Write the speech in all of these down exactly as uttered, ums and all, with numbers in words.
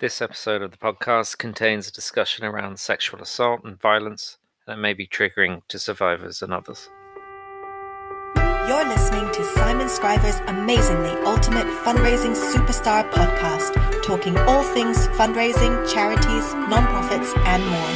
This episode of the podcast contains a discussion around sexual assault and violence that may be triggering to survivors and others. You're listening to Simon Scriver's amazingly ultimate fundraising superstar podcast, talking all things fundraising, charities, non-profits, and more.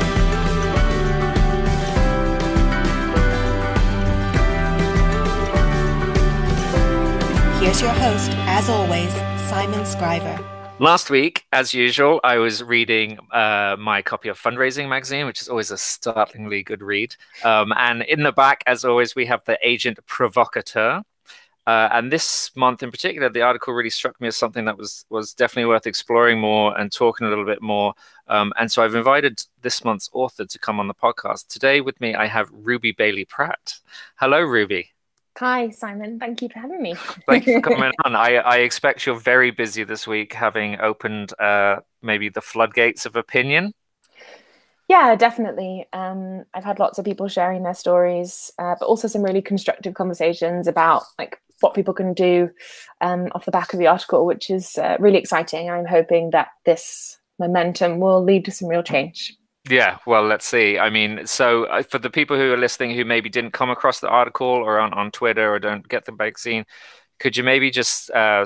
Here's your host, as always, Simon Scriver. Last week, as usual, I was reading uh, my copy of Fundraising magazine, which is always a startlingly good read. Um, and in the back, as always, we have the Agent Provocateur. Uh, and this month in particular, the article really struck me as something that was was definitely worth exploring more and talking a little bit more. Um, and so I've invited this month's author to come on the podcast. Today with me, I have Ruby Bailey-Pratt. Hello, Ruby. Hi, Simon. Thank you for having me. Thank you for coming on. I, I expect you're very busy this week, having opened uh, maybe the floodgates of opinion. Yeah, definitely. Um, I've had lots of people sharing their stories, uh, but also some really constructive conversations about like what people can do um, off the back of the article, which is uh, really exciting. I'm hoping that this momentum will lead to some real change. Yeah, well, let's see. I mean, so uh, for the people who are listening who maybe didn't come across the article or on, on Twitter or don't get the magazine, could you maybe just, uh,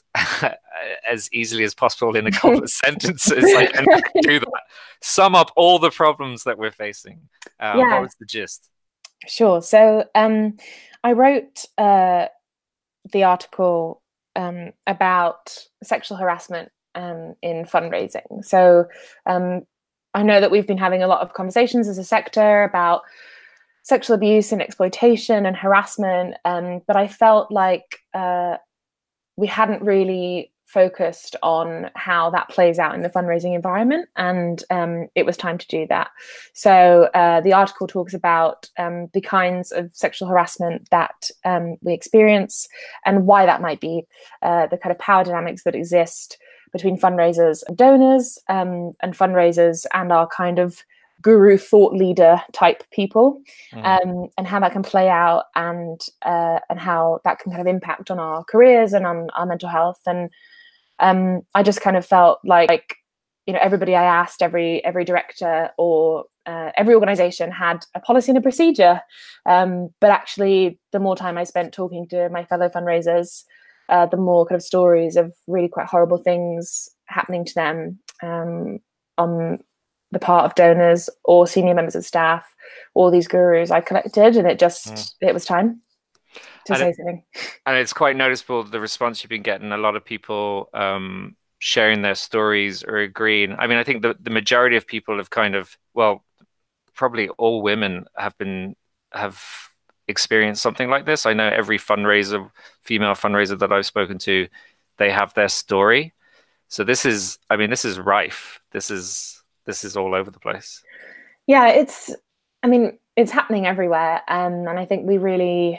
as easily as possible in a couple of sentences, like, and do that, sum up all the problems that we're facing? Um, yeah. What was the gist? Sure. So um, I wrote uh, the article um, about sexual harassment um, in fundraising. So um, I know that we've been having a lot of conversations as a sector about sexual abuse and exploitation and harassment, um, but I felt like uh, we hadn't really focused on how that plays out in the fundraising environment, and um, it was time to do that. So uh, the article talks about um, the kinds of sexual harassment that um, we experience and why that might be, uh, the kind of power dynamics that exist between fundraisers and donors, um, and fundraisers and our kind of guru thought leader type people, mm. um, and how that can play out, and uh, and how that can kind of impact on our careers and on our mental health. And um, I just kind of felt like, like, you know, everybody I asked, every every director or uh, every organization had a policy and a procedure. Um, but actually, the more time I spent talking to my fellow fundraisers, Uh, the more kind of stories of really quite horrible things happening to them um, on the part of donors or senior members of staff, all these gurus I collected, and it just, mm. it was time to and say it, something. And it's quite noticeable, the response you've been getting, a lot of people um, sharing their stories or agreeing. I mean, I think the, the majority of people have kind of, well, probably all women have been, have experience something like this. I know every fundraiser, female fundraiser that I've spoken to, they have their story. So this is, I mean, this is rife. This is, this is all over the place. Yeah, it's, I mean, it's happening everywhere. Um, and I think we really,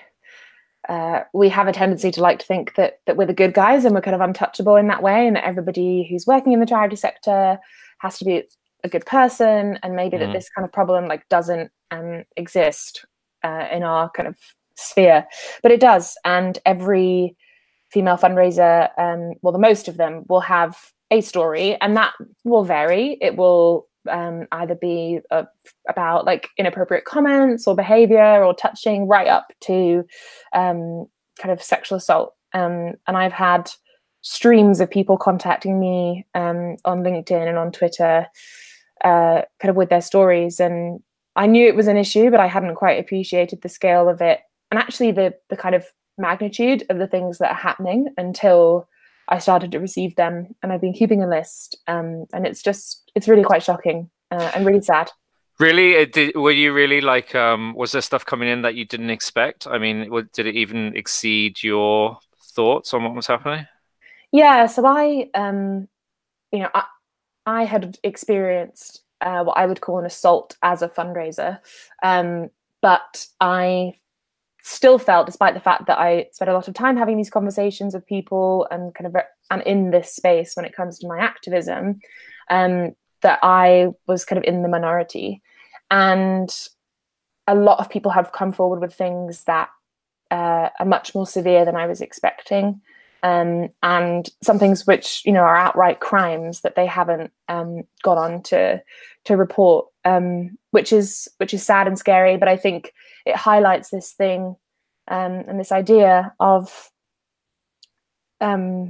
uh, we have a tendency to like to think that, that we're the good guys and we're kind of untouchable in that way, and that everybody who's working in the charity sector has to be a good person, and maybe mm. that this kind of problem like doesn't um, exist Uh, in our kind of sphere, but it does. And every female fundraiser, um, well, the most of them will have a story, and that will vary. It will um, either be uh, about like inappropriate comments or behavior or touching, right up to um, kind of sexual assault. Um, and I've had streams of people contacting me um, on LinkedIn and on Twitter, uh, kind of with their stories. And I knew it was an issue, but I hadn't quite appreciated the scale of it, and actually the the kind of magnitude of the things that are happening until I started to receive them. And I've been keeping a list, um, and it's just, it's really quite shocking uh, and really sad. Really? It did, were you really like, um, was there stuff coming in that you didn't expect? I mean, did it even exceed your thoughts on what was happening? Yeah, so I, um, you know, I, I had experienced Uh, what I would call an assault as a fundraiser. Um, but I still felt, despite the fact that I spent a lot of time having these conversations with people and kind of am in this space when it comes to my activism, um, that I was kind of in the minority. And a lot of people have come forward with things that uh, are much more severe than I was expecting. um, and some things which, you know, are outright crimes that they haven't um, gone on to to report, um, which is which is sad and scary. But I think it highlights this thing um, and this idea of um,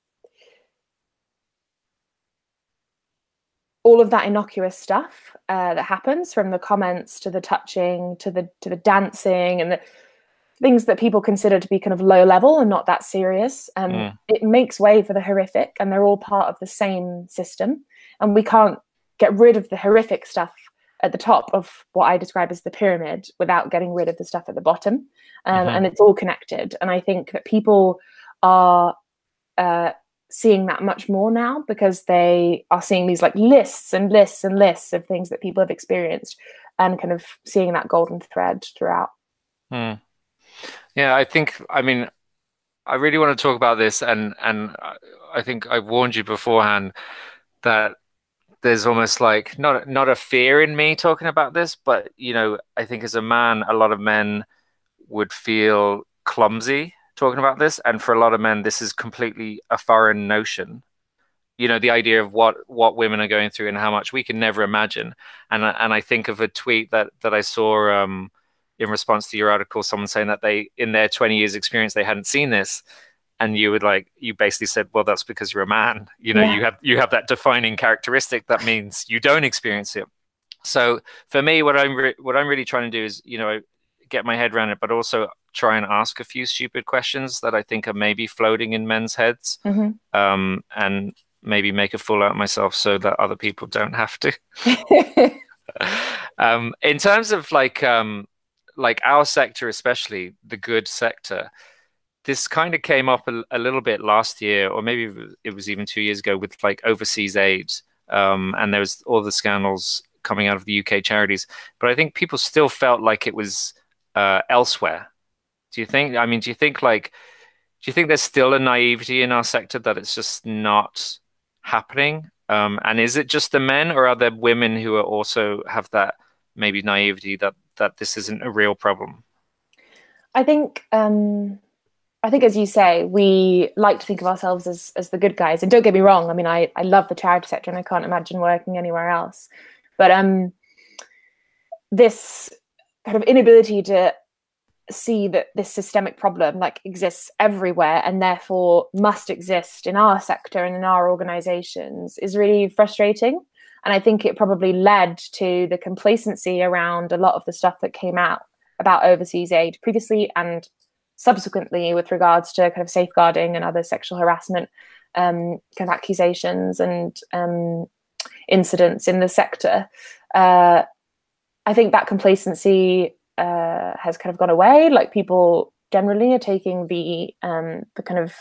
all of that innocuous stuff uh, that happens, from the comments to the touching to the to the dancing and the things that people consider to be kind of low level and not that serious. Um, mm. It makes way for the horrific, and they're all part of the same system. And we can't get rid of the horrific stuff at the top of what I describe as the pyramid without getting rid of the stuff at the bottom. Um, mm-hmm. And it's all connected. And I think that people are uh, seeing that much more now, because they are seeing these like lists and lists and lists of things that people have experienced, and kind of seeing that golden thread throughout. Mm. Yeah, I think, I mean, I really want to talk about this, and and I think I warned you beforehand that there's almost like not not a fear in me talking about this, but you know, I think as a man, a lot of men would feel clumsy talking about this, and for a lot of men, this is completely a foreign notion. You know, the idea of what what women are going through and how much we can never imagine. And and I think of a tweet that that I saw um, in response to your article, someone saying that they, in their twenty years experience, they hadn't seen this. And you would like, you basically said, well, that's because you're a man. You know, yeah. you have you have that defining characteristic that means you don't experience it. So for me, what I'm re- what I'm really trying to do is, you know, get my head around it, but also try and ask a few stupid questions that I think are maybe floating in men's heads, mm-hmm. um, and maybe make a fool out of myself so that other people don't have to. um, in terms of like um, like our sector, especially the good sector. This kind of came up a, a little bit last year, or maybe it was even two years ago, with like overseas aid. Um, and there was all the scandals coming out of the U K charities. But I think people still felt like it was uh, elsewhere. Do you think, I mean, do you think like, do you think there's still a naivety in our sector that it's just not happening? Um, and is it just the men, or are there women who are also have that maybe naivety that, that this isn't a real problem? I think... Um... I think, as you say, we like to think of ourselves as as the good guys. And don't get me wrong, I mean, I, I love the charity sector and I can't imagine working anywhere else. But um, this kind of inability to see that this systemic problem like exists everywhere and therefore must exist in our sector and in our organizations is really frustrating. And I think it probably led to the complacency around a lot of the stuff that came out about overseas aid previously and subsequently with regards to kind of safeguarding and other sexual harassment um, kind of accusations and um, incidents in the sector. Uh, I think that complacency uh, has kind of gone away. Like, people generally are taking the um, the kind of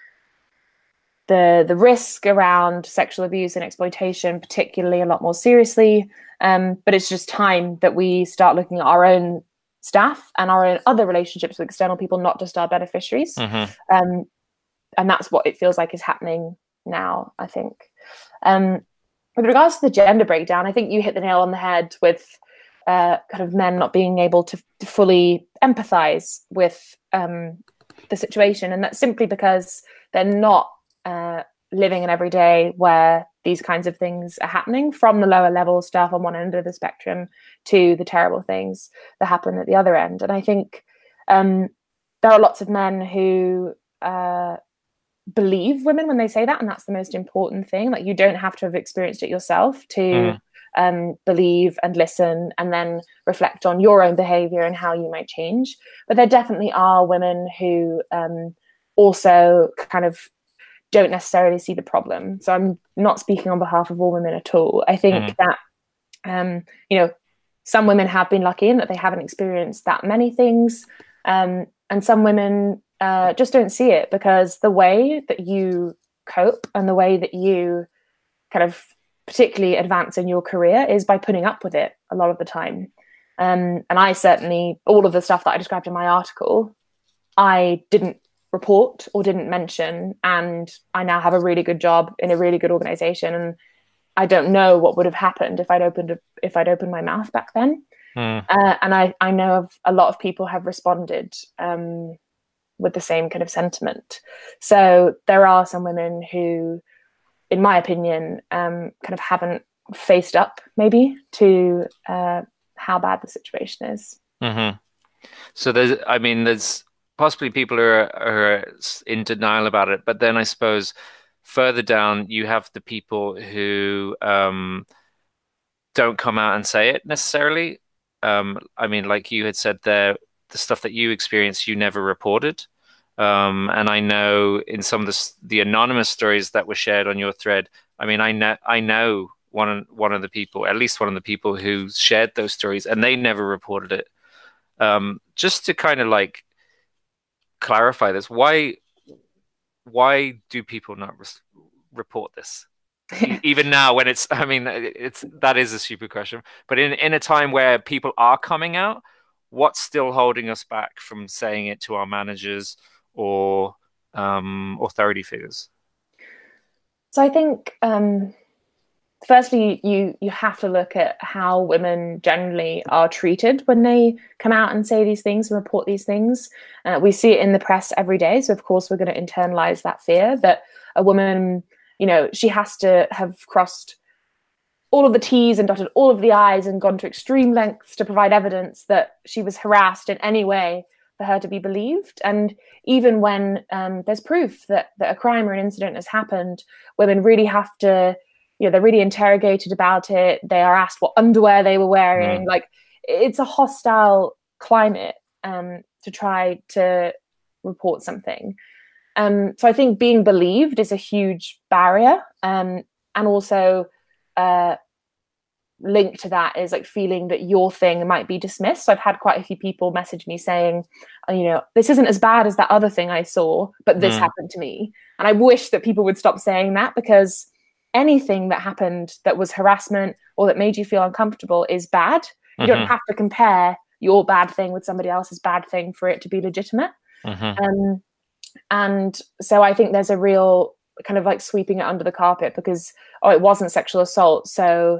the the risk around sexual abuse and exploitation particularly a lot more seriously. Um, but it's just time that we start looking at our own staff and our own other relationships with external people, not just our beneficiaries. Mm-hmm. Um, and that's what it feels like is happening now, I think. Um, with regards to the gender breakdown, I think you hit the nail on the head with uh, kind of men not being able to, to fully empathize with um, the situation. And that's simply because they're not uh, living an everyday where these kinds of things are happening, from the lower level stuff on one end of the spectrum to the terrible things that happen at the other end. And I think um, there are lots of men who uh, believe women when they say that, and that's the most important thing. Like, you don't have to have experienced it yourself to mm. um, believe and listen and then reflect on your own behavior and how you might change. But there definitely are women who um, also kind of don't necessarily see the problem. So I'm not speaking on behalf of all women at all. I think mm. that, um, you know, some women have been lucky in that they haven't experienced that many things. Um, and some women uh, just don't see it, because the way that you cope and the way that you kind of particularly advance in your career is by putting up with it a lot of the time. Um, and I certainly, all of the stuff that I described in my article, I didn't report or didn't mention, and I now have a really good job in a really good organization, and I don't know what would have happened if I'd opened a, if I'd opened my mouth back then. Mm. Uh, and I, I know of a lot of people have responded um, with the same kind of sentiment. So there are some women who, in my opinion, um, kind of haven't faced up maybe to uh, how bad the situation is. Mm-hmm. So there's, I mean, there's possibly people who are, are in denial about it, but then I suppose further down you have the people who um, don't come out and say it necessarily. Um, I mean, like you had said there, the stuff that you experienced, you never reported. Um, and I know in some of the, the anonymous stories that were shared on your thread, I mean, I know, I know one, one of the people, at least one of the people who shared those stories, and they never reported it. Um, just to kind of like clarify this, why, why do people not re report this? Even now when it's, I mean, it's, that is a stupid question, but in, in a time where people are coming out, what's still holding us back from saying it to our managers or um, authority figures? So I think, um, firstly, you you have to look at how women generally are treated when they come out and say these things and report these things. Uh, we see it in the press every day. So, of course, we're going to internalize that fear that a woman, you know, she has to have crossed all of the T's and dotted all of the I's and gone to extreme lengths to provide evidence that she was harassed in any way for her to be believed. And even when um, there's proof that, that a crime or an incident has happened, women really have to, you know, they're really interrogated about it. They are asked what underwear they were wearing. Mm. Like, it's a hostile climate um, to try to report something. Um, so I think being believed is a huge barrier. Um, and also uh, linked to that is like feeling that your thing might be dismissed. So I've had quite a few people message me saying, you know, this isn't as bad as that other thing I saw, but this mm. happened to me. And I wish that people would stop saying that, because anything that happened that was harassment or that made you feel uncomfortable is bad. You mm-hmm. don't have to compare your bad thing with somebody else's bad thing for it to be legitimate. Mm-hmm. Um, and so I think there's a real kind of like sweeping it under the carpet because, oh, it wasn't sexual assault. So,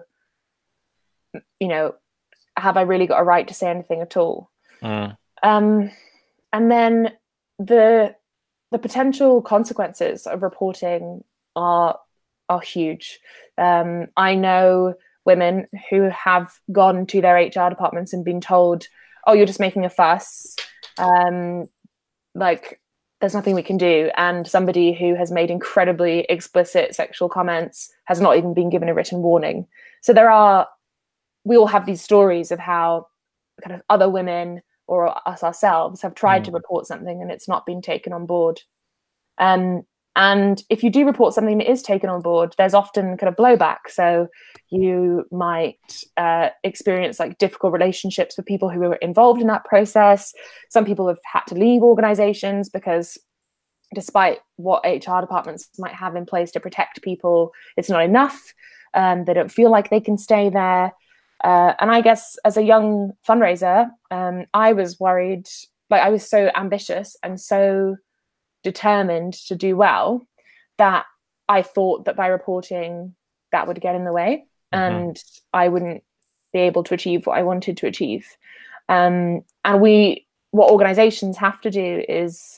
you know, have I really got a right to say anything at all? Mm. Um, and then the the potential consequences of reporting are are huge. Um, I know women who have gone to their H R departments and been told, oh, you're just making a fuss. Um, like, there's nothing we can do. And somebody who has made incredibly explicit sexual comments has not even been given a written warning. So there are, we all have these stories of how kind of other women or us ourselves have tried mm. to report something and it's not been taken on board. Um, And if you do report something that is taken on board, there's often kind of blowback. So you might uh, experience like difficult relationships with people who were involved in that process. Some people have had to leave organizations because despite what H R departments might have in place to protect people, it's not enough. Um, they don't feel like they can stay there. Uh, and I guess as a young fundraiser, um, I was worried, like I was so ambitious and so determined to do well that I thought that by reporting that would get in the way mm-hmm. and I wouldn't be able to achieve what I wanted to achieve. Um, and we, what organizations have to do is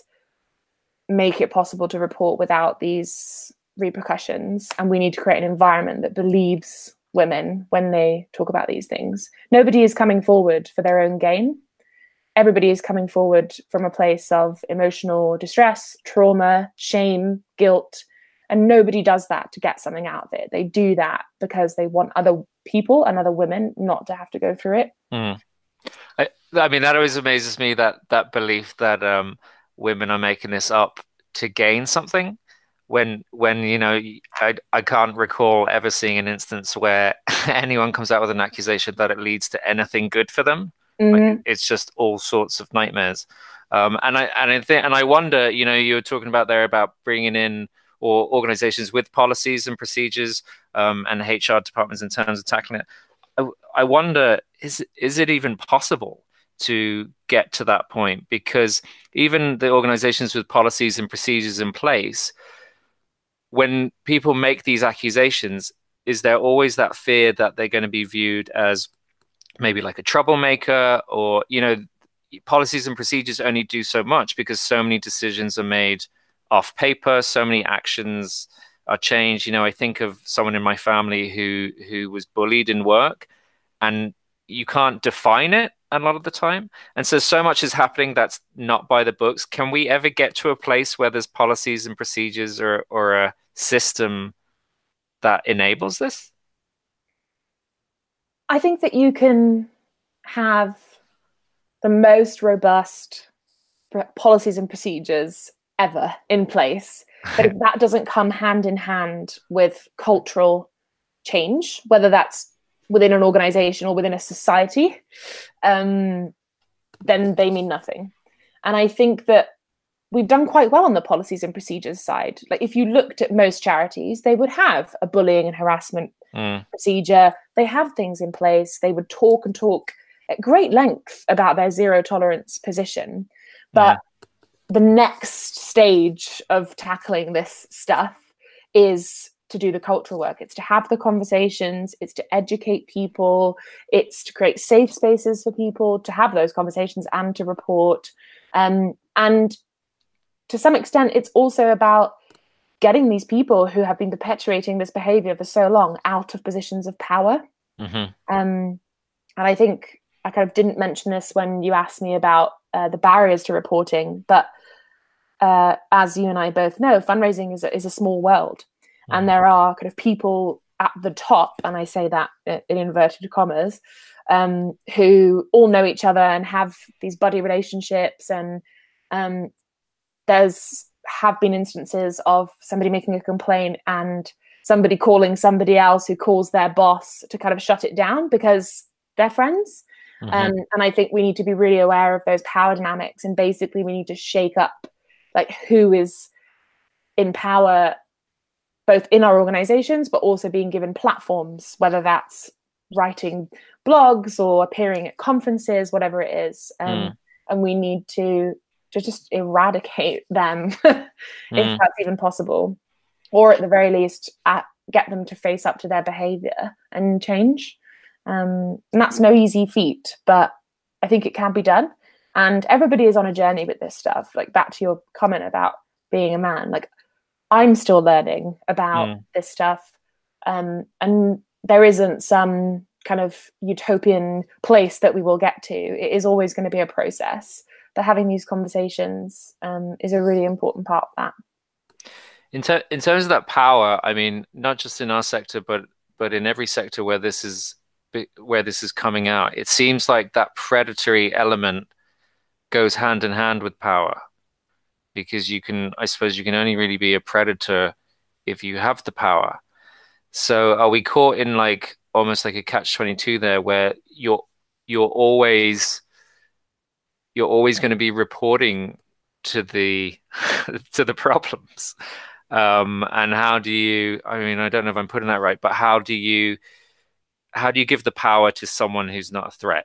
make it possible to report without these repercussions. And we need to create an environment that believes women when they talk about these things. Nobody is coming forward for their own gain. Everybody is coming forward from a place of emotional distress, trauma, shame, guilt, and nobody does that to get something out of it. They do that because they want other people and other women not to have to go through it. Mm. I, I mean, that always amazes me, that that belief that um, women are making this up to gain something. When, when you know, I, I can't recall ever seeing an instance where anyone comes out with an accusation that it leads to anything good for them. Mm-hmm. Like, it's just all sorts of nightmares. Um, and I and I think and I wonder, you know, you were talking about there about bringing in or organizations with policies and procedures um, and H R departments in terms of tackling it. I, I wonder, is is it even possible to get to that point? Because even the organizations with policies and procedures in place, when people make these accusations, is there always that fear that they're going to be viewed as maybe like a troublemaker, or, you know, policies and procedures only do so much because so many decisions are made off paper, so many actions are changed. You know, I think of someone in my family who who was bullied in work, and you can't define it a lot of the time. And so so much is happening that's not by the books. Can we ever get to a place where there's policies and procedures or or a system that enables this? I think that you can have the most robust policies and procedures ever in place, but if that doesn't come hand in hand with cultural change, whether that's within an organization or within a society, um, then they mean nothing. And I think that we've done quite well on the policies and procedures side. Like if you looked at most charities, they would have a bullying and harassment mm. procedure. They have things in place. They would talk and talk at great length about their zero tolerance position. But yeah. the next stage of tackling this stuff is to do the cultural work. It's to have the conversations. It's to educate people. It's to create safe spaces for people to have those conversations and to report. Um, and to some extent, it's also about getting these people who have been perpetuating this behavior for so long out of positions of power. Mm-hmm. Um, and I think I kind of didn't mention this when you asked me about uh, the barriers to reporting, but uh, as you and I both know, fundraising is a, is a small world. Mm-hmm. And there are kind of people at the top, and I say that in inverted commas, um, who all know each other and have these buddy relationships. And um, there's have been instances of somebody making a complaint and somebody calling somebody else who calls their boss to kind of shut it down because they're friends. Mm-hmm. Um, and I think we need to be really aware of those power dynamics, and basically we need to shake up like who is in power, both in our organizations, but also being given platforms, whether that's writing blogs or appearing at conferences, whatever it is. Um, mm. And we need to, to just eradicate them if mm. that's even possible, or at the very least at, get them to face up to their behavior and change. Um, and that's no easy feat, but I think it can be done. And everybody is on a journey with this stuff. Like back to your comment about being a man, like I'm still learning about mm. this stuff. Um, and there isn't some kind of utopian place that we will get to. It is always going to be a process, but having these conversations um, is a really important part of that. In, ter- in terms of that power, I mean, not just in our sector, but but in every sector where this is where this is coming out, it seems like that predatory element goes hand in hand with power, because you can, I suppose you can only really be a predator if you have the power. So are we caught in like almost like a catch twenty-two there, where you're you're always you're always going to be reporting to the to the problems? Um, and how do you, I mean, I don't know if I'm putting that right, but how do you how do you give the power to someone who's not a threat?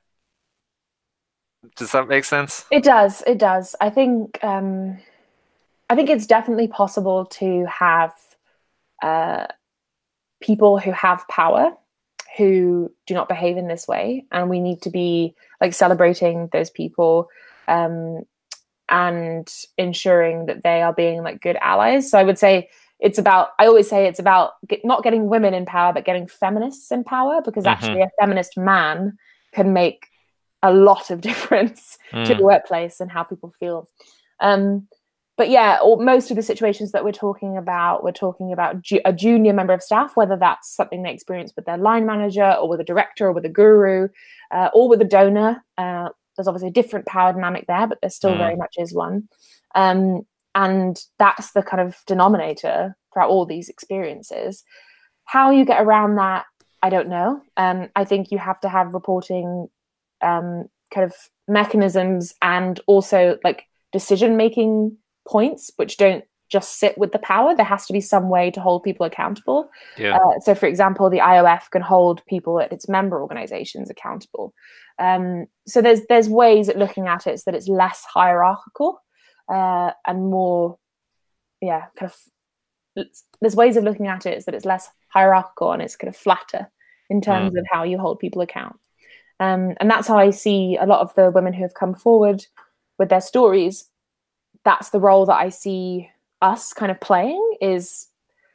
Does that make sense? It does. It does. I think um, I think it's definitely possible to have uh, people who have power who do not behave in this way, and we need to be like celebrating those people um, and ensuring that they are being like good allies. So I would say it's about, I always say it's about get, not getting women in power, but getting feminists in power, because mm-hmm. actually a feminist man can make a lot of difference mm. to the workplace and how people feel. Um, but yeah, or most of the situations that we're talking about, we're talking about ju- a junior member of staff, whether that's something they experience with their line manager or with a director or with a guru uh, or with a donor. Uh, there's obviously a different power dynamic there, but there still mm. very much is one. Um, and that's the kind of denominator throughout all these experiences. How you get around that, I don't know. Um, I think you have to have reporting um, kind of mechanisms and also like decision-making points, which don't just sit with the power. There has to be some way to hold people accountable. Yeah. Uh, so, for example, the I O F can hold people at its member organizations accountable. Um, so there's there's ways at looking at it so that it's less hierarchical uh, and more, yeah, kind of. There's ways of looking at it so that it's less hierarchical and it's kind of flatter in terms mm. of how you hold people account. Um, and that's how I see a lot of the women who have come forward with their stories. That's the role that I see us kind of playing, is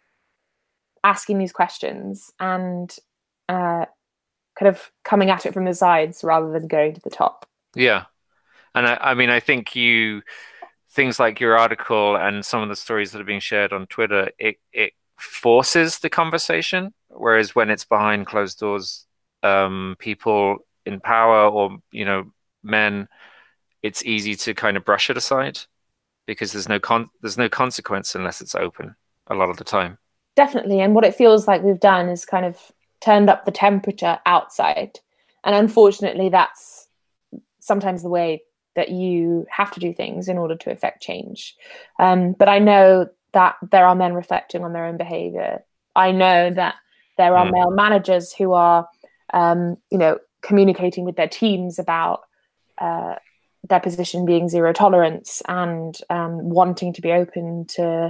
asking these questions and uh, kind of coming at it from the sides rather than going to the top. Yeah. And I, I mean, I think you, things like your article and some of the stories that are being shared on Twitter, it, it forces the conversation. Whereas when it's behind closed doors, um, people in power or, you know, men, it's easy to kind of brush it aside because there's no con there's no consequence unless it's open a lot of the time. Definitely. And what it feels like we've done is kind of turned up the temperature outside. And unfortunately, that's sometimes the way that you have to do things in order to affect change. Um, but I know that there are men reflecting on their own behavior. I know that there are mm. male managers who are, um, you know, communicating with their teams about uh, their position being zero tolerance and um, wanting to be open to,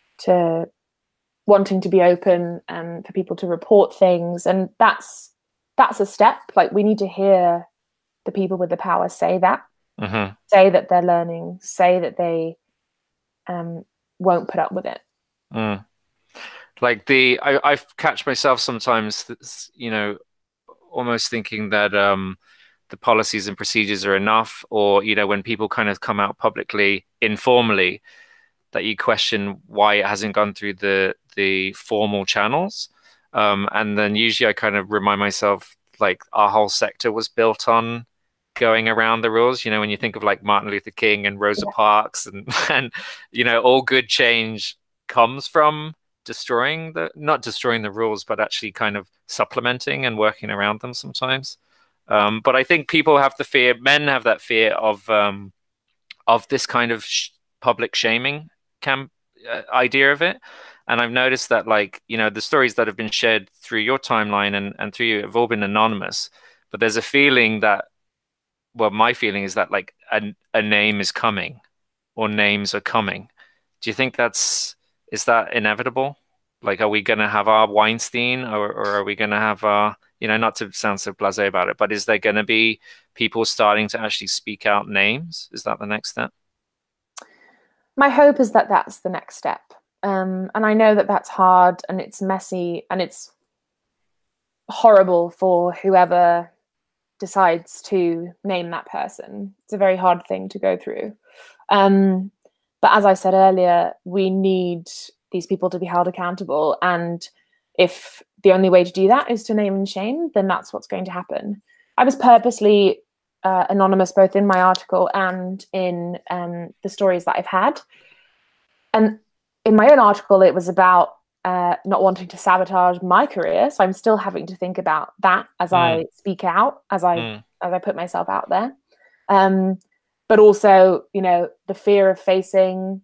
to wanting to be open and for people to report things. And that's, that's a step. Like, we need to hear the people with the power say that, mm-hmm. say that they're learning, say that they um, won't put up with it. Mm. Like the, I, I catch myself sometimes, you know, almost thinking that um, the policies and procedures are enough, or, you know, when people kind of come out publicly, informally, that you question why it hasn't gone through the, the formal channels. Um, and then usually I kind of remind myself, like, our whole sector was built on going around the rules. You know, when you think of like Martin Luther King and Rosa yeah. Parks and, and, you know, all good change comes from destroying the, not destroying the rules, but actually kind of supplementing and working around them sometimes. Um, but I think people have the fear, men have that fear of, um, of this kind of sh public shaming camp uh, idea of it. And I've noticed that, like, you know, the stories that have been shared through your timeline and, and through you have all been anonymous, but there's a feeling that, well, my feeling is that, like, a, a name is coming or names are coming. Do you think that's, is that inevitable? Like, are we going to have our Weinstein, or, or are we going to have our, you know, not to sound so blasé about it, but is there going to be people starting to actually speak out names? Is that the next step? My hope is that that's the next step. Um, and I know that that's hard and it's messy and it's horrible for whoever decides to name that person. It's a very hard thing to go through. Um, but as I said earlier, we need these people to be held accountable. And if the only way to do that is to name and shame, then that's what's going to happen. I was purposely uh, anonymous both in my article and in um, the stories that I've had. And in my own article, it was about uh, not wanting to sabotage my career. So I'm still having to think about that as mm. I speak out, as I mm. as I put myself out there. Um, but also, you know, the fear of facing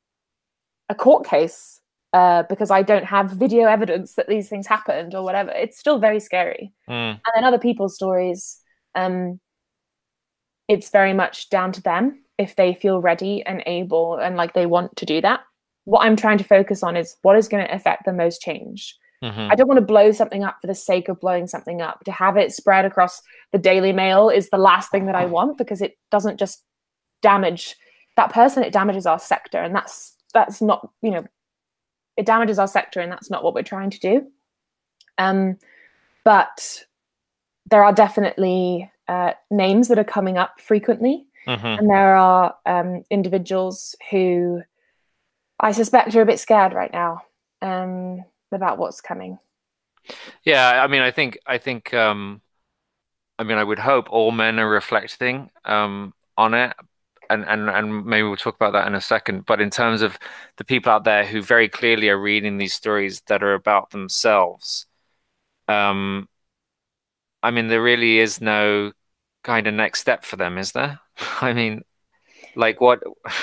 a court case uh, because I don't have video evidence that these things happened or whatever. It's still very scary. Mm. And then other people's stories, um, it's very much down to them if they feel ready and able and like they want to do that. What I'm trying to focus on is what is going to affect the most change. Mm-hmm. I don't want to blow something up for the sake of blowing something up. To have it spread across the Daily Mail is the last thing that I want, because it doesn't just damage that person, it damages our sector. And that's, that's not, you know, it damages our sector and that's not what we're trying to do. Um, but there are definitely uh, names that are coming up frequently. Mm-hmm. And there are um, individuals who I suspect are a bit scared right now um, about what's coming. Yeah, I mean, I think, I think, um, I mean, I would hope all men are reflecting um, on it, and, and, and maybe we'll talk about that in a second. But in terms of the people out there who very clearly are reading these stories that are about themselves, um, I mean, there really is no kind of next step for them, is there? I mean, like what?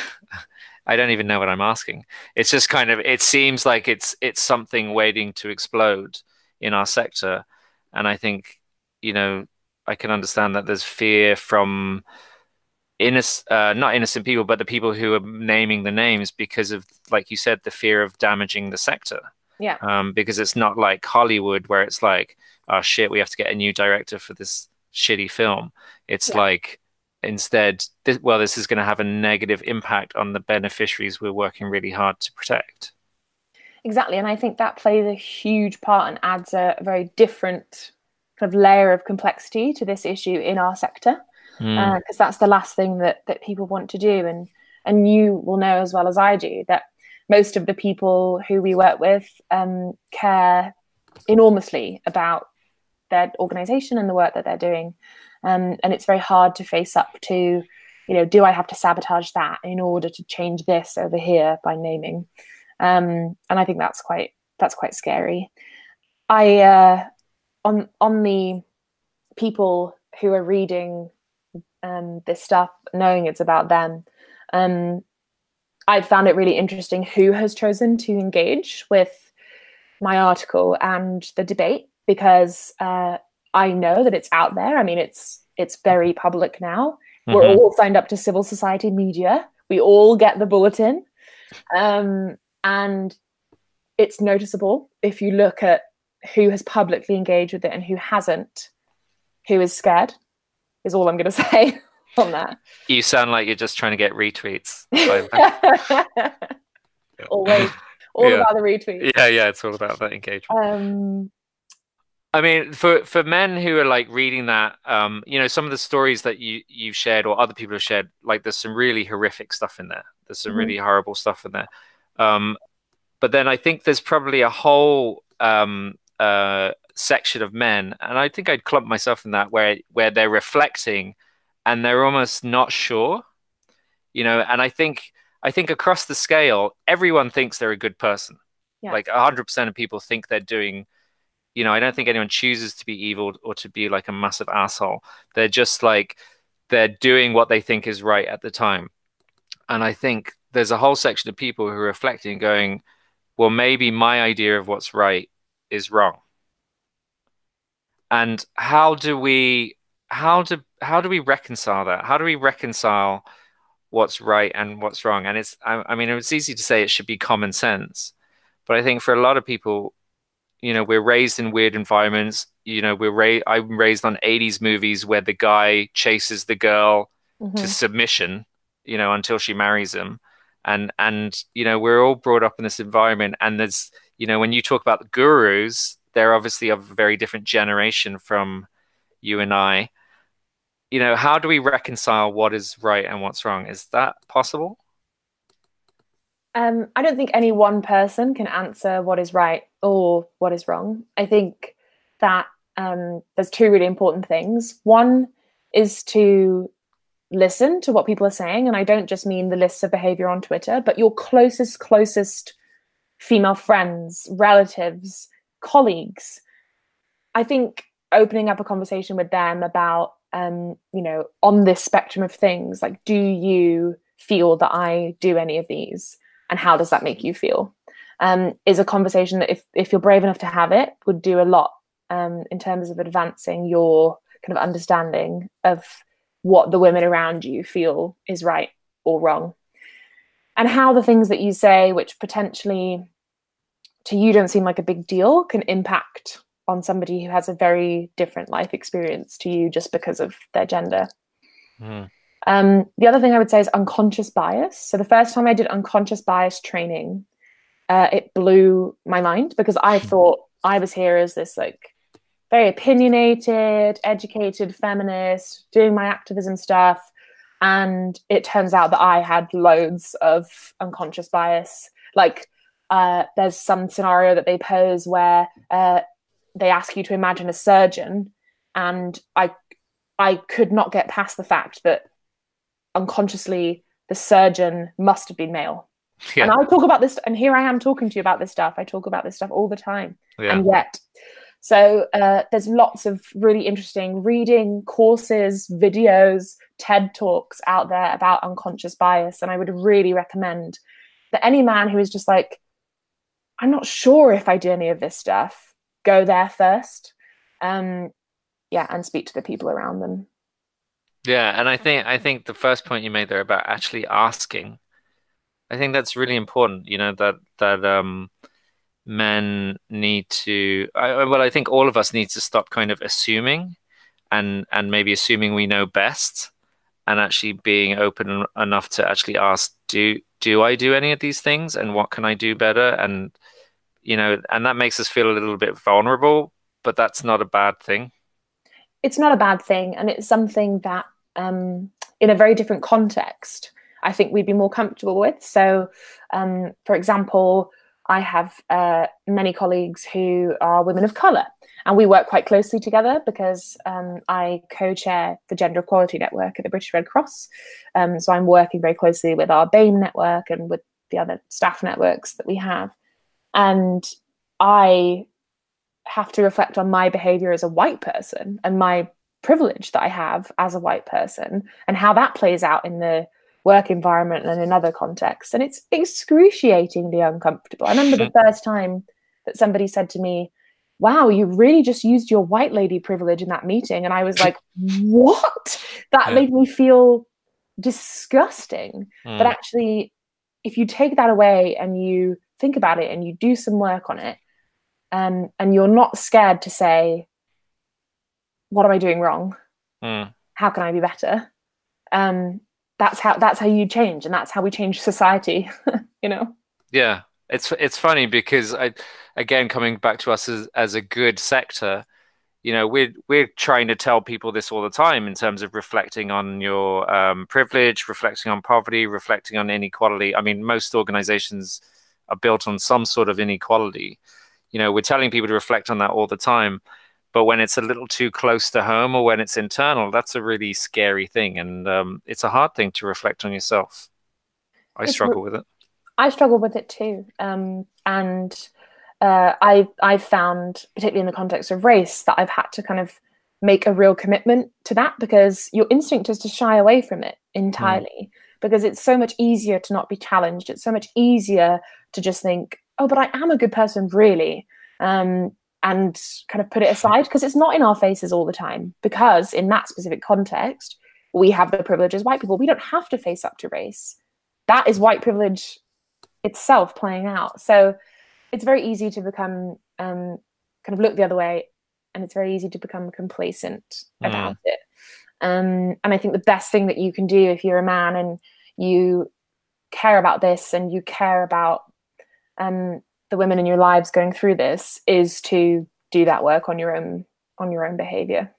I don't even know what I'm asking. It's just kind of, it seems like it's it's something waiting to explode in our sector. And I think, you know, I can understand that there's fear from innocent, uh, not innocent people, but the people who are naming the names because of, like you said, the fear of damaging the sector. Yeah. Um, because it's not like Hollywood where it's like, oh shit, we have to get a new director for this shitty film. It's Yeah. like instead, this, well, this is going to have a negative impact on the beneficiaries we're working really hard to protect. Exactly. And I think that plays a huge part and adds a very different kind of layer of complexity to this issue in our sector, because Mm. uh, that's the last thing that, that people want to do. And, and you will know as well as I do that most of the people who we work with um, care enormously about their organization and the work that they're doing. Um, and it's very hard to face up to, you know, do I have to sabotage that in order to change this over here by naming? Um, and I think that's quite that's quite scary. I uh, on on the people who are reading um, this stuff, knowing it's about them, um, I found it really interesting who has chosen to engage with my article and the debate, because uh, I know that it's out there. I mean, it's it's very public now. Mm-hmm. We're all signed up to civil society media. We all get the bulletin. Um, And it's noticeable if you look at who has publicly engaged with it and who hasn't, who is scared, is all I'm going to say on that. You sound like you're just trying to get retweets. Always. All yeah. about the retweets. Yeah, yeah, it's all about that engagement. Um, I mean, for, for men who are like reading that, um, you know, some of the stories that you, you've shared or other people have shared, like there's some really horrific stuff in there. There's some mm-hmm. really horrible stuff in there. Um, but then I think there's probably a whole um, uh, section of men, and I think I'd clump myself in that, where where they're reflecting and they're almost not sure, you know. And I think I think across the scale, everyone thinks they're a good person. Yeah. Like one hundred percent of people think they're doing, you know, I don't think anyone chooses to be evil or to be like a massive asshole. They're just like, they're doing what they think is right at the time. And I think there's a whole section of people who are reflecting and going, well, maybe my idea of what's right is wrong. And how do we, how do, how do we reconcile that? How do we reconcile what's right and what's wrong? And it's, I, I mean, it's easy to say it should be common sense, but I think for a lot of people, you know, we're raised in weird environments. You know, we're raised, I'm raised on eighties movies where the guy chases the girl mm-hmm. to submission, you know, until she marries him. And, and, you know, we're all brought up in this environment. And there's, you know, when you talk about the gurus, they're obviously of a very different generation from you and I. You know, how do we reconcile what is right and what's wrong? Is that possible? Um, I don't think any one person can answer what is right or what is wrong. I think that um, there's two really important things. One is to listen to what people are saying. And I don't just mean the lists of behavior on Twitter, but your closest, closest female friends, relatives, colleagues. I think opening up a conversation with them about, um, you know, on this spectrum of things, like, do you feel that I do any of these? And how does that make you feel? Um, is a conversation that if, if you're brave enough to have it, would do a lot um, in terms of advancing your kind of understanding of what the women around you feel is right or wrong. And how the things that you say, which potentially to you don't seem like a big deal, can impact on somebody who has a very different life experience to you just because of their gender. Mm. Um, the other thing I would say is unconscious bias. So the first time I did unconscious bias training, uh, it blew my mind, because I thought I was here as this like very opinionated, educated feminist doing my activism stuff. And it turns out that I had loads of unconscious bias. Like uh, there's some scenario that they pose where uh, they ask you to imagine a surgeon. And I, I could not get past the fact that unconsciously the surgeon must have been male. Yeah. And I talk about this, and here I am talking to you about this stuff. I talk about this stuff all the time. Yeah. And yet, so uh, there's lots of really interesting reading, courses, videos, TED Talks out there about unconscious bias. And I would really recommend that any man who is just like, I'm not sure if I do any of this stuff, go there first. Um, yeah, and speak to the people around them. Yeah, and I think I think the first point you made there about actually asking, I think that's really important. You know, that that um, men need to. I, well, I think all of us need to stop kind of assuming and and maybe assuming we know best, and actually being open enough to actually ask, do do I do any of these things, and what can I do better? And you know, and that makes us feel a little bit vulnerable, but that's not a bad thing. It's not a bad thing, and it's something that um, in a very different context, I think we'd be more comfortable with. So, um, for example, I have uh, many colleagues who are women of colour, and we work quite closely together because um, I co-chair the Gender Equality Network at the British Red Cross. Um, so I'm working very closely with our BAME network and with the other staff networks that we have. And I have to reflect on my behaviour as a white person and my privilege that I have as a white person and how that plays out in the work environment and in other contexts. And it's excruciatingly uncomfortable. I remember the first time that somebody said to me, wow, you really just used your white lady privilege in that meeting. And I was like, what? That yeah. made me feel disgusting. Mm. But actually, if you take that away and you think about it and you do some work on it, um, and you're not scared to say, what am I doing wrong? Mm. How can I be better? Um, that's how that's how you change, and that's how we change society, you know? Yeah. It's it's funny because I, again, coming back to us as, as a good sector, you know, we're we're trying to tell people this all the time in terms of reflecting on your um, privilege, reflecting on poverty, reflecting on inequality. I mean, most organizations are built on some sort of inequality. You know, we're telling people to reflect on that all the time, but when it's a little too close to home or when it's internal, that's a really scary thing, and um, it's a hard thing to reflect on yourself. I it's struggle with it. I struggle with it too, um, and uh, I I've found, particularly in the context of race, that I've had to kind of make a real commitment to that, because your instinct is to shy away from it entirely, mm. because it's so much easier to not be challenged. It's so much easier to just think, oh, but I am a good person, really, um, and kind of put it aside, because it's not in our faces all the time. Because in that specific context, we have the privilege as white people. We don't have to face up to race. That is white privilege itself playing out. So it's very easy to become um, kind of look the other way, and it's very easy to become complacent mm. about it. Um, and I think the best thing that you can do if you're a man and you care about this and you care about um, the women in your lives going through this is to do that work on your own on your own behavior.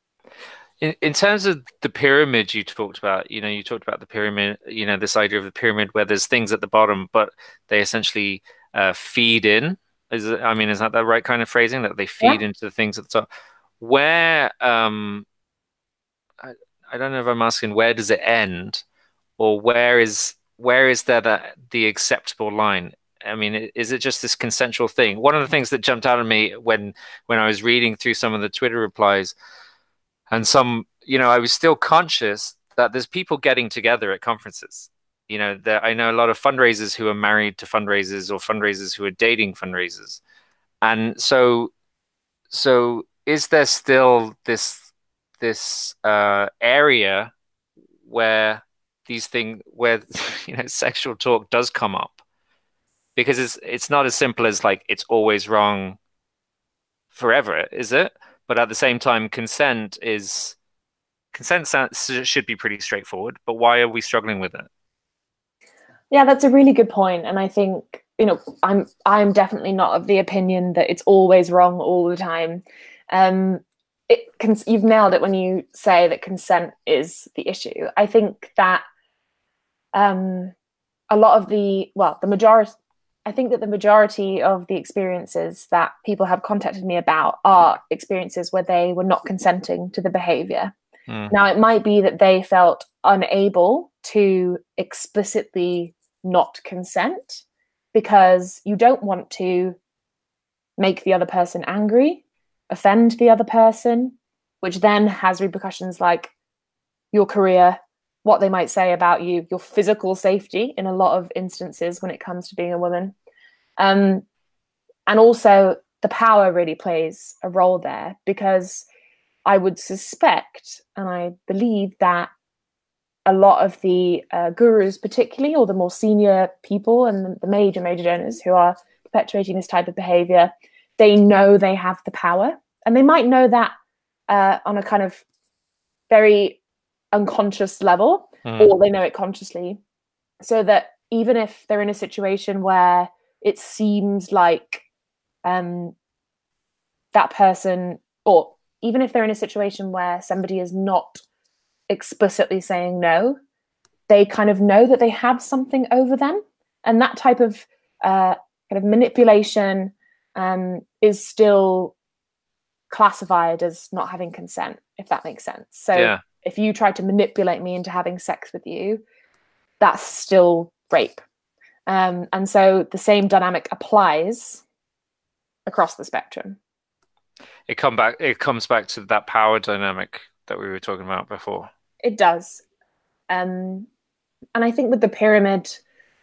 In, in terms of the pyramid you talked about, you know, you talked about the pyramid, you know, this idea of the pyramid where there's things at the bottom, but they essentially uh, feed in. Is it, I mean, is that the right kind of phrasing, that they feed yeah. into the things at the top? Where, um, I, I don't know if I'm asking, where does it end, or where is where is there that the acceptable line? I mean, is it just this consensual thing? One of the things that jumped out at me when when I was reading through some of the Twitter replies, and some, you know, I was still conscious that there's people getting together at conferences. You know, there, I know a lot of fundraisers who are married to fundraisers, or fundraisers who are dating fundraisers. And so, so is there still this, this uh, area where these things, where, you know, sexual talk does come up? Because it's, it's not as simple as like, it's always wrong forever, is it? But at the same time, consent is consent should be pretty straightforward. But why are we struggling with it? Yeah, that's a really good point. And I think, you know, I'm I'm definitely not of the opinion that it's always wrong all the time. Um, it you've nailed it when you say that consent is the issue. I think that um, a lot of the well, the majority. I think that the majority of the experiences that people have contacted me about are experiences where they were not consenting to the behavior. Mm. Now, it might be that they felt unable to explicitly not consent because you don't want to make the other person angry, offend the other person, which then has repercussions like your career, what they might say about you, your physical safety in a lot of instances when it comes to being a woman. Um, and also the power really plays a role there, because I would suspect, and I believe, that a lot of the uh, gurus particularly, or the more senior people and the, the major, major donors who are perpetuating this type of behavior, they know they have the power, and they might know that uh, on a kind of very unconscious level, mm. or they know it consciously, so that even if they're in a situation where it seems like um, that person, or even if they're in a situation where somebody is not explicitly saying no, they kind of know that they have something over them. And that type of uh, kind of manipulation um, is still classified as not having consent, if that makes sense. So yeah. if you try to manipulate me into having sex with you, that's still rape. Um, and so the same dynamic applies across the spectrum. It come back. It comes back to that power dynamic that we were talking about before. It does. Um, and I think with the pyramid,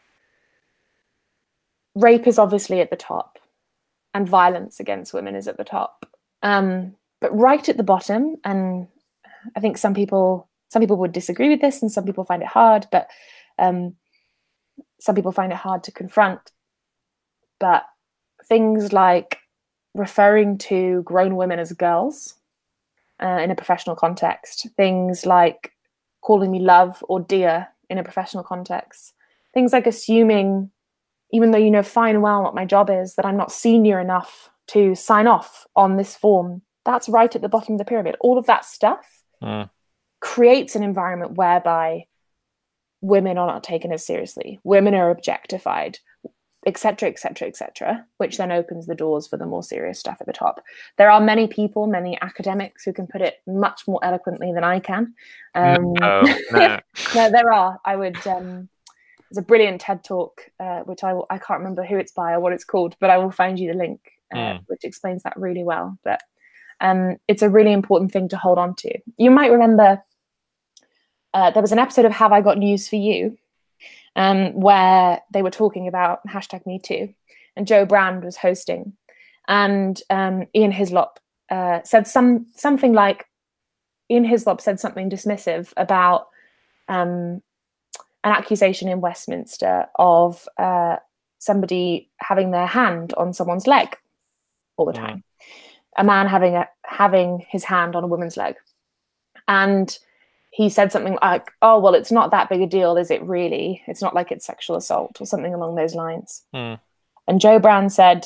rape is obviously at the top and violence against women is at the top. Um, but right at the bottom, and I think some people some people would disagree with this and some people find it hard, but um, some people find it hard to confront. But things like referring to grown women as girls uh, in a professional context, things like calling me love or dear in a professional context, things like assuming, even though you know fine well what my job is, that I'm not senior enough to sign off on this form, that's right at the bottom of the pyramid. All of that stuff mm. creates an environment whereby women are not taken as seriously, women are objectified, et cetera, et cetera, et cetera, which then opens the doors for the more serious stuff at the top. There are many people, many academics who can put it much more eloquently than I can. Um, no, no. no, there are. I would... Um, There's a brilliant TED Talk, uh, which I will, I can't remember who it's by or what it's called, but I will find you the link, uh, mm. which explains that really well. But um, it's a really important thing to hold on to. You might remember uh, there was an episode of Have I Got News for You, um, where they were talking about hashtag Me Too, and Joe Brand was hosting, and um, Ian Hislop uh, said some something like, Ian Hislop said something dismissive about um, an accusation in Westminster of uh, somebody having their hand on someone's leg all the time. Yeah. A man having a, having his hand on a woman's leg. And he said something like, oh, well, it's not that big a deal, is it really? It's not like it's sexual assault or something along those lines. Mm. And Joe Brand said,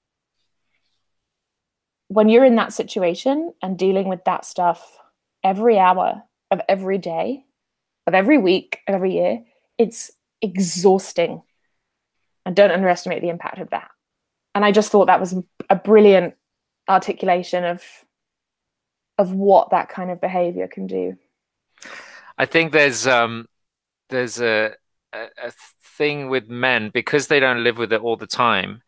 when you're in that situation and dealing with that stuff every hour of every day, of every week, of every year, it's exhausting. And don't underestimate the impact of that. And I just thought that was a brilliant articulation of of what that kind of behavior can do. I think there's um there's a, a, a thing with men, because they don't live with it all the time,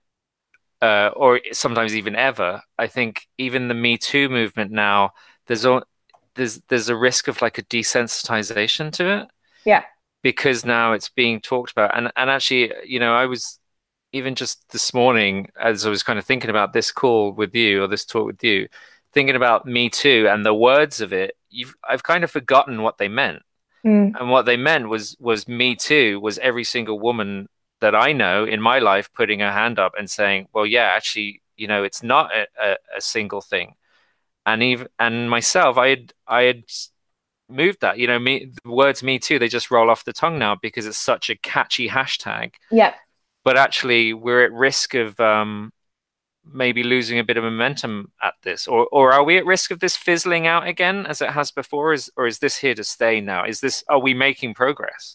uh, or sometimes even ever. I think even the Me Too movement now, there's all, there's there's a risk of like a desensitization to it. Yeah. Because now it's being talked about. And and actually, you know, I was even just this morning, as I was kind of thinking about this call with you or this talk with you, thinking about Me Too and the words of it, you've I've kind of forgotten what they meant. Mm. And what they meant was was Me Too was every single woman that I know in my life putting her hand up and saying, well, yeah, actually, you know, it's not a, a, a single thing. And even and myself, I had I had moved that, you know, me the words Me Too, they just roll off the tongue now because it's such a catchy hashtag. Yeah. But actually, we're at risk of um, maybe losing a bit of momentum at this, or or are we at risk of this fizzling out again as it has before? Is or is this here to stay now? Is this are we making progress?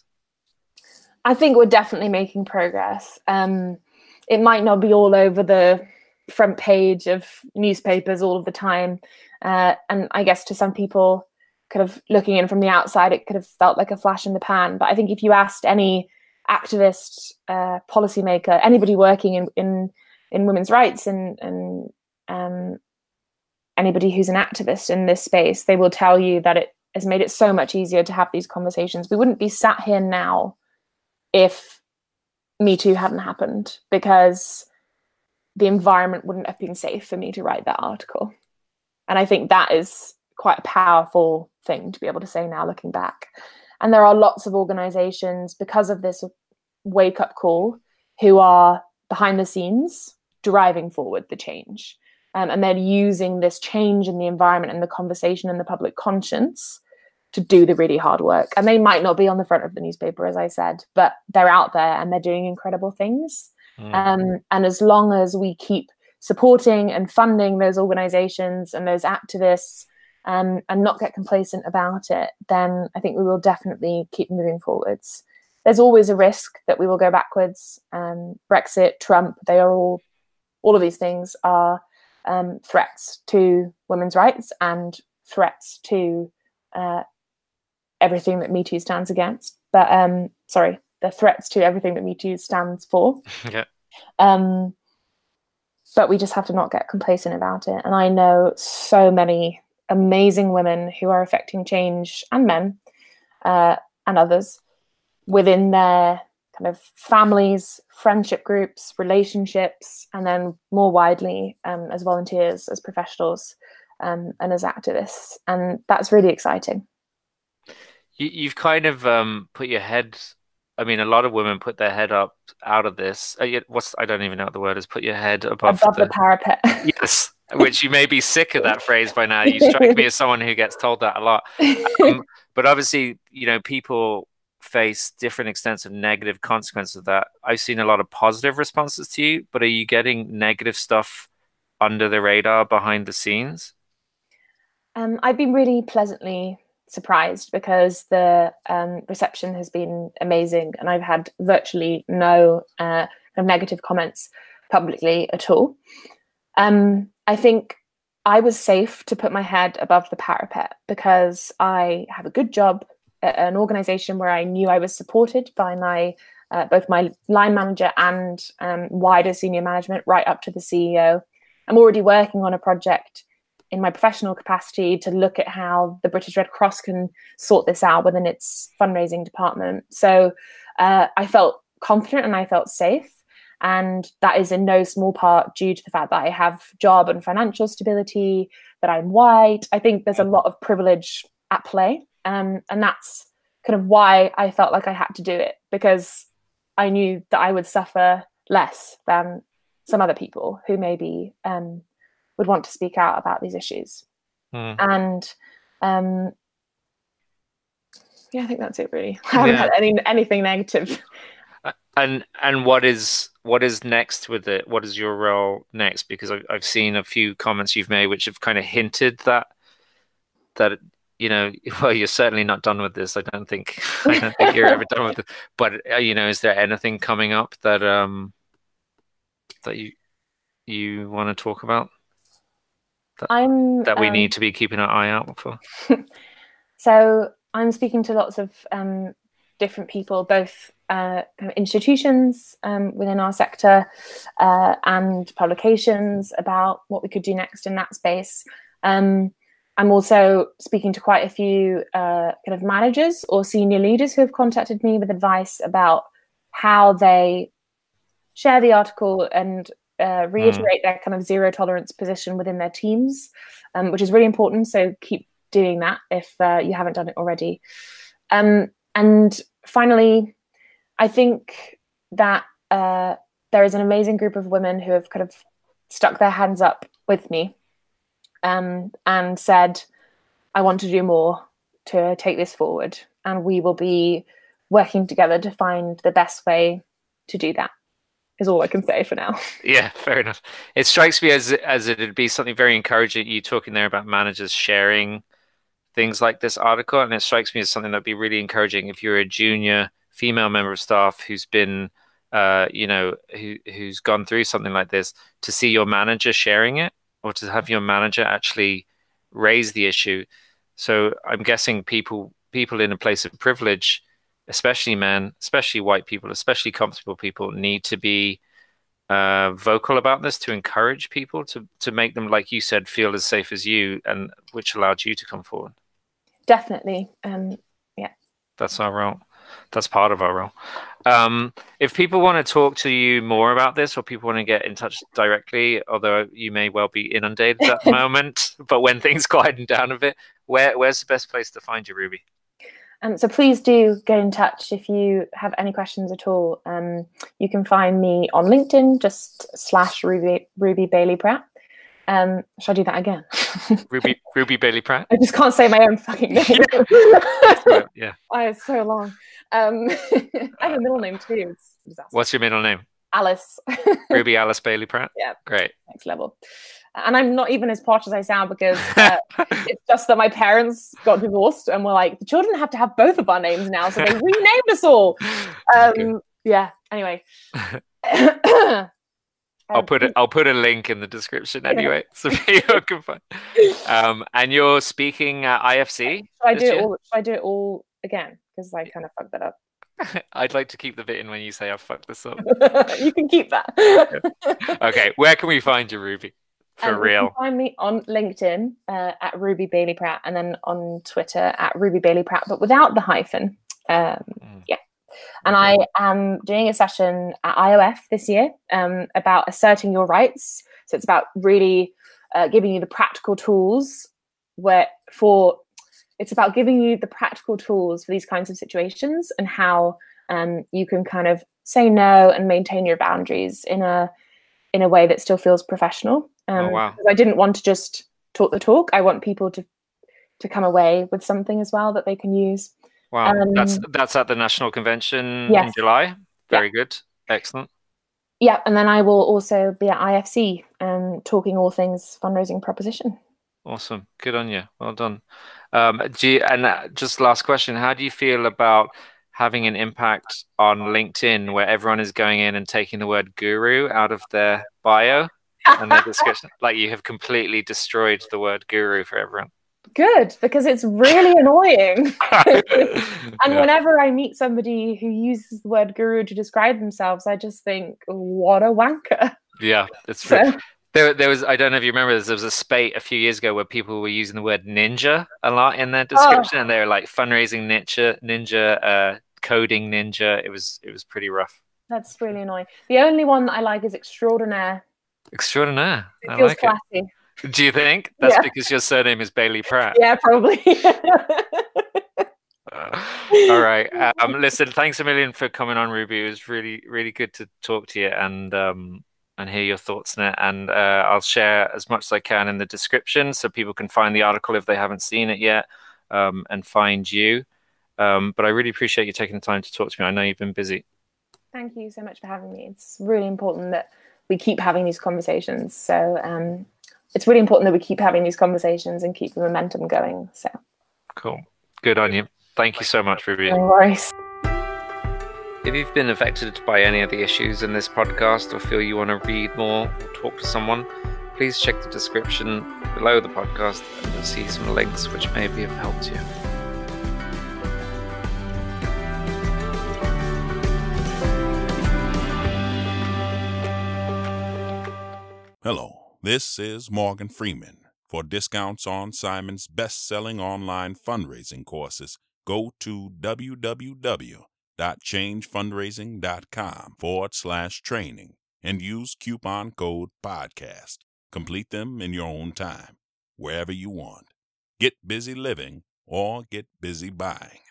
I think we're definitely making progress. Um, it might not be all over the front page of newspapers all of the time, uh, and I guess to some people, kind of looking in from the outside, it could have felt like a flash in the pan. But I think if you asked any activist, uh, policymaker, anybody working in, in, in women's rights and, and um, anybody who's an activist in this space, they will tell you that it has made it so much easier to have these conversations. We wouldn't be sat here now if Me Too hadn't happened, because the environment wouldn't have been safe for me to write that article. And I think that is quite a powerful thing to be able to say now, looking back. And there are lots of organizations, because of this wake-up call, who are behind the scenes driving forward the change. Um, and they're using this change in the environment and the conversation and the public conscience to do the really hard work. And they might not be on the front of the newspaper, as I said, but they're out there and they're doing incredible things. Mm. Um, and as long as we keep supporting and funding those organizations and those activists um, and not get complacent about it, then I think we will definitely keep moving forwards. There's always a risk that we will go backwards. Um, Brexit, Trump, they are all, all of these things are um, threats to women's rights and threats to uh, everything that Me Too stands against. But um, sorry, the threats to everything that Me Too stands for. Yeah. Um, but we just have to not get complacent about it. And I know so many amazing women who are affecting change, and men uh, and others within their kind of families, friendship groups, relationships, and then more widely um, as volunteers, as professionals, um, and as activists. And that's really exciting. You, you've kind of um, put your head, I mean, a lot of women put their head up out of this. Uh, what's I don't even know what the word is. Put your head above, above the, the parapet. Yes, which you may be sick of that phrase by now. You strike me as someone who gets told that a lot. Um, but obviously, you know, people face different extents of negative consequences of that. I've seen a lot of positive responses to you, but are you getting negative stuff under the radar behind the scenes? Um, I've been really pleasantly surprised because the um, reception has been amazing, and I've had virtually no uh, negative comments publicly at all. Um, I think I was safe to put my head above the parapet because I have a good job at an organization where I knew I was supported by my uh, both my line manager and um, wider senior management, right up to the C E O. I'm already working on a project in my professional capacity to look at how the British Red Cross can sort this out within its fundraising department. So uh, I felt confident and I felt safe. And that is in no small part due to the fact that I have job and financial stability, that I'm white. I think there's a lot of privilege at play. Um, and that's kind of why I felt like I had to do it, because I knew that I would suffer less than some other people who maybe um, would want to speak out about these issues. Mm. And um, yeah, I think that's it really. I haven't yeah. had any anything negative. And and what is what is next with it? What is your role next? Because I've I've seen a few comments you've made which have kind of hinted that that you know, well, you're certainly not done with this. I don't think I don't think you're ever done with it. But uh, you know, is there anything coming up that um that you you want to talk about? That, I'm that we um, need to be keeping an eye out for. So I'm speaking to lots of um, different people, both uh, kind of institutions um, within our sector uh, and publications about what we could do next in that space. Um, I'm also speaking to quite a few uh, kind of managers or senior leaders who have contacted me with advice about how they share the article and uh, reiterate mm. their kind of zero tolerance position within their teams, um, which is really important. So keep doing that if uh, you haven't done it already. Um, and finally, I think that uh, there is an amazing group of women who have kind of stuck their hands up with me um, and said, I want to do more to take this forward. And we will be working together to find the best way to do that, is all I can say for now. Yeah, fair enough. It strikes me as, as it'd be something very encouraging. You talking there about managers sharing things like this article, and it strikes me as something that'd be really encouraging if you're a junior female member of staff who's been, uh, you know, who, who's gone through something like this, to see your manager sharing it, or to have your manager actually raise the issue. So I'm guessing people people in a place of privilege, especially men, especially white people, especially comfortable people, need to be uh, vocal about this to encourage people, to to make them, like you said, feel as safe as you, and which allowed you to come forward. Definitely. Um, yeah. That's our role. That's part of our role. Um, if people want to talk to you more about this, or people want to get in touch directly, although you may well be inundated at the moment, but when things quieten down a bit, where where's the best place to find you, Ruby? Um, so please do get in touch if you have any questions at all. Um, you can find me on LinkedIn, just slash Ruby, Ruby Bailey Pratt. Um, should I do that again? Ruby Ruby Bailey Pratt. I just can't say my own fucking name. yeah. yeah. Oh, it's so long. Um, I have a middle name too. It's a disaster. What's your middle name? Alice. Ruby Alice Bailey Pratt. Yeah. Great. Next level. And I'm not even as posh as I sound because uh, it's just that my parents got divorced and were like, the children have to have both of our names now, so they renamed us all. Um, okay. Yeah. Anyway. I'll put it. I'll put a link in the description anyway, so people can find. Um, and you're speaking at I F C. Should I do it all? Should I do it all again? Because I kind of fucked that up. I'd like to keep the bit in when you say I fucked this up. You can keep that. Okay, where can we find you, Ruby? For um, real. You can find me on LinkedIn uh, at Ruby Bailey Pratt, and then on Twitter at Ruby Bailey Pratt, but without the hyphen. Um, mm. Yeah. And okay. I am doing a session at I O F this year um, about asserting your rights. So it's about really uh, giving you the practical tools where for it's about giving you the practical tools for these kinds of situations and how um, you can kind of say no and maintain your boundaries in a in a way that still feels professional. Um, oh, wow. I didn't want to just talk the talk. I want people to to come away with something as well that they can use. Wow, um, that's that's at the National Convention yes. in July. Very yeah. good, excellent. Yeah, and then I will also be at I F C um, talking all things fundraising proposition. Awesome, good on you. Well done. Um, do you, and uh, just last question: how do you feel about having an impact on LinkedIn, where everyone is going in and taking the word guru out of their bio and their description? Like you have completely destroyed the word guru for everyone. Good, because it's really annoying. And yeah. whenever I meet somebody who uses the word guru to describe themselves, I just think, what a wanker. Yeah, it's so. True. There, there was, I don't know if you remember this, there was a spate a few years ago where people were using the word ninja a lot in their description, oh. and they were like fundraising ninja, ninja, uh, coding ninja. It was, it was pretty rough. That's really annoying. The only one that I like is extraordinaire. Extraordinaire. It I feels like classy. It. Do you think? That's yeah. because your surname is Bailey Pratt. Yeah, probably. uh, all right. Um, listen, thanks a million for coming on, Ruby. It was really, really good to talk to you and um, and hear your thoughts on it. And uh, I'll share as much as I can in the description so people can find the article if they haven't seen it yet um, and find you. Um, but I really appreciate you taking the time to talk to me. I know you've been busy. Thank you so much for having me. It's really important that we keep having these conversations. So um, it's really important that we keep having these conversations and keep the momentum going. So cool. Good on you. Thank you so much, Ruby. No worries. If you've been affected by any of the issues in this podcast or feel you want to read more or talk to someone, please check the description below the podcast and you'll see some links which maybe have helped you. Hello. This is Morgan Freeman. For discounts on Simon's best-selling online fundraising courses, go to www.changefundraising.com forward slash training and use coupon code podcast. Complete them in your own time, wherever you want. Get busy living or get busy buying.